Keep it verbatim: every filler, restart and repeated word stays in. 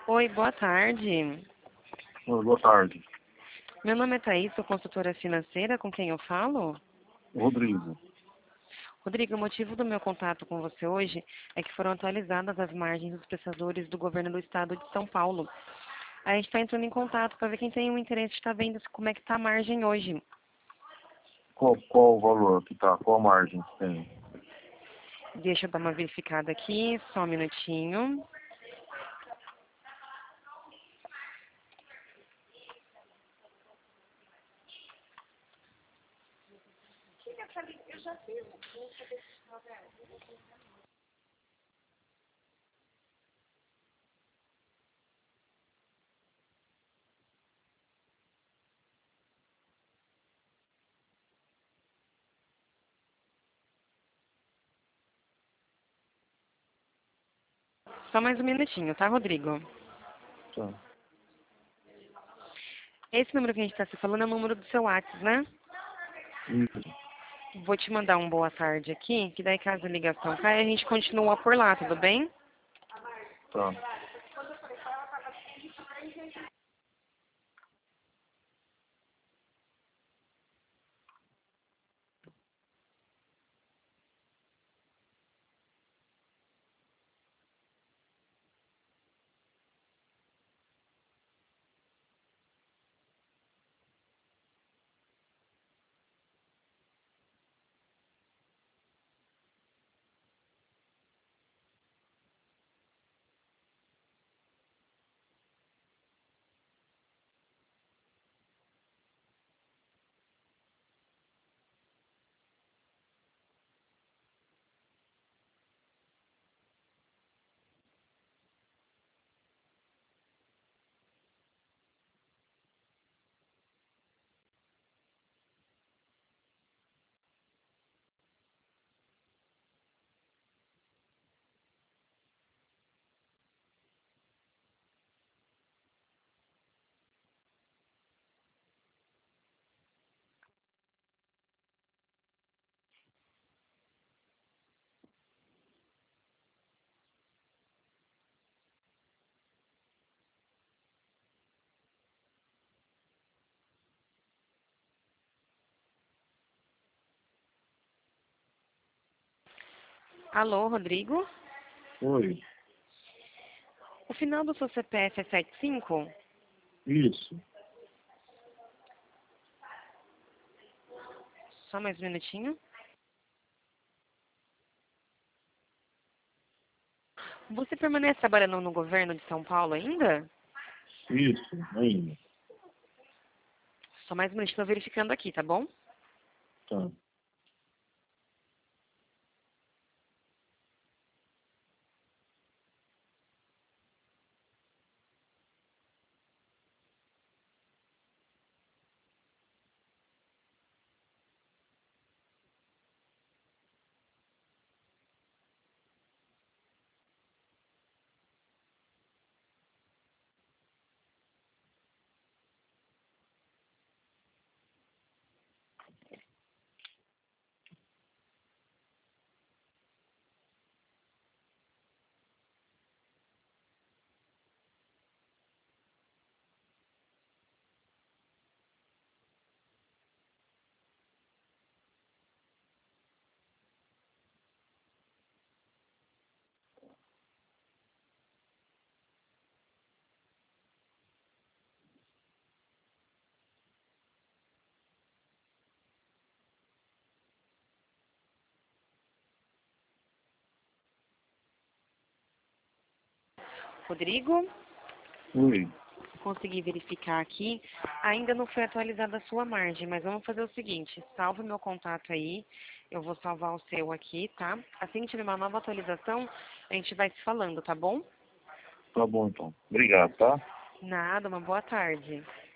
Oi, boa tarde. Oi, boa tarde. Meu nome é Thaís, sou consultora financeira. Com quem eu falo? Rodrigo. Rodrigo, o motivo do meu contato com você hoje é que foram atualizadas as margens dos prestadores do governo do estado de São Paulo. A gente está entrando em contato para ver quem tem um interesse de estar vendo como é que está a margem hoje. Qual, qual o valor que tá? Qual a margem que tem? Deixa eu dar uma verificada aqui, só um minutinho. Só mais um minutinho, tá, Rodrigo? Tá. Esse número que a gente está se falando é o número do seu WhatsApp, né? Isso. Vou te mandar um boa tarde aqui, que daí caso a ligação caia, a gente continua por lá, tudo bem? Tá. Alô, Rodrigo? Oi. O final do seu C P F é setenta e cinco? Isso. Só mais um minutinho. Você permanece trabalhando no governo de São Paulo ainda? Isso. Ainda. Só mais um minutinho, estou verificando aqui, tá bom? Tá. Rodrigo, Oi. consegui verificar aqui. Ainda não foi atualizada a sua margem, mas vamos fazer o seguinte. Salva o meu contato aí. Eu vou salvar o seu aqui, tá? Assim que tiver uma nova atualização, a gente vai se falando, tá bom? Tá bom, então. Obrigado, tá? Nada, uma boa tarde.